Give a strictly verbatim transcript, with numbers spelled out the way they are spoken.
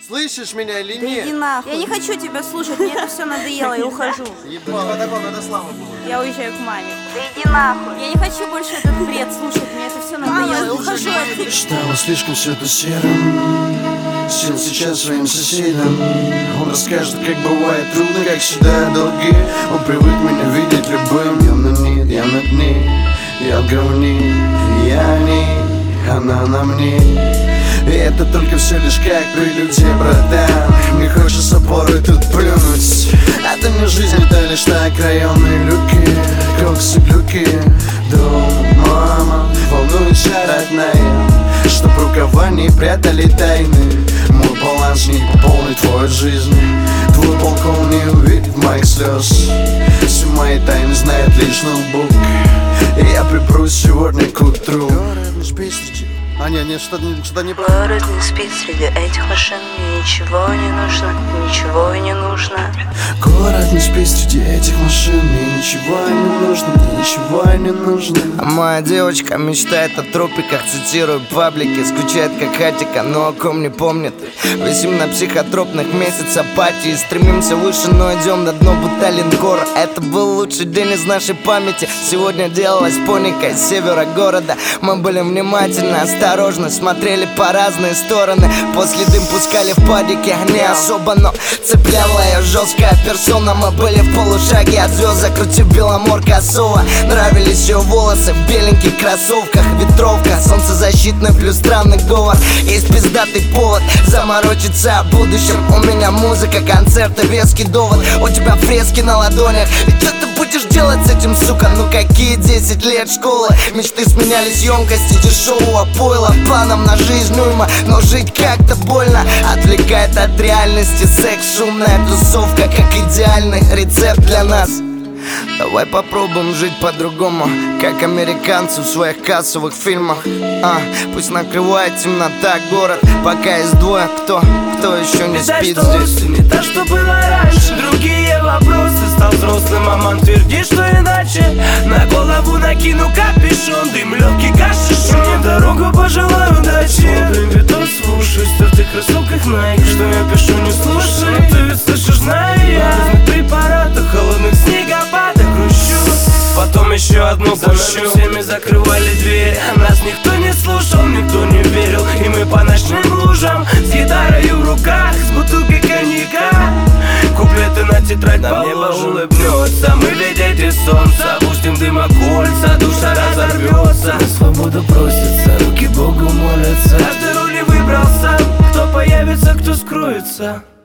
Слышишь меня или Да нет? иди нахуй. Я не хочу тебя слушать, мне это все надоело, я ухожу. Ебало, такого надо слава было. Я уезжаю к маме. Да иди нахуй. Я не хочу больше этот бред слушать, мне это все надоело, я ухожу отсюда. Стало слишком все это серым. Сел сейчас своим соседям. Он расскажет, как бывает трудно, как всегда долги. Он привык меня видеть любым. Я на нет, я над ней. Я в говне, я не, она на мне. И это только все лишь как прелюдия, братан. Мне хочется порой тут плюнуть. Это не жизнь, это лишь так районные люки. Коксы, глюки, дом, мама. Волнуется родная, чтоб рукава не прятали тайны. Мой баланс не пополнит твою жизнь. Твой балкон не увидит моих слез. Все мои тайны знает лишь ноутбук. И я припрусь сегодня к утру. А не, не, что-то не, что не Город не спит среди этих машин. Мне ничего не нужно, ничего и не нужно. Город не спит среди этих машин. Мне ничего не нужно, мне ничего не нужно. А моя девочка мечтает о тропиках. Цитирую паблики, скучает как хатика, но о ком не помнит. Висим на психотропных, месяц апатии. Стремимся выше, но идем на дно, будто линкор. Это был лучший день из нашей памяти. Сегодня делалась поника из севера города. Мы были внимательны, осторожно, смотрели по разные стороны. После дым пускали в падике, не особо, но цепляла ее жесткая персона. Мы были в полушаге от звезд, закрутив Беломор косого. Нравились ее волосы в беленьких кроссовках. Ветровка, солнцезащитный плюс странный говор. Есть пиздатый повод заморочиться о будущем. У меня музыка, концерты, веский довод. У тебя фрески на ладонях. И что ты будешь делать с этим, сука? Ну какие десять лет школы? Мечты сменялись емкости дешевого пойла. Планом на жизнь уйма, но жить как-то больно. Отвлекает от реальности секс, шумная тусовка, как идеальный рецепт для нас. Давай попробуем жить по-другому, как американцы в своих кассовых фильмах. А, пусть накрывает темнота город, пока есть двое, кто, кто еще не спит здесь. Не так, что было раньше, другие вопросы. Стал взрослым, маман твердит, что иначе. На голову накину капюшон, дым легкий кашишь. Мне дорогу пожелаю удачи. Блин, видос слушаю, в стертых кроссовках Nike. Что я пишу, не слушай, но ты ведь слышишь, знаю я. На разных препаратах, холодных снегопадах грущу. Потом еще одну пущу. Всеми закрывали двери, нас никто не слушал, никто не верил. И мы по ночным лужам с гитарой в руках, с бутылкой коньяка. Куплеты на тетрадь на небо улыбнется. Мы ведь дети солнца, пустим дыма кольца, душа разорвется. На свободу просится, руки Богу молятся. Каждый руль выбрал сам, кто появится, кто скроется.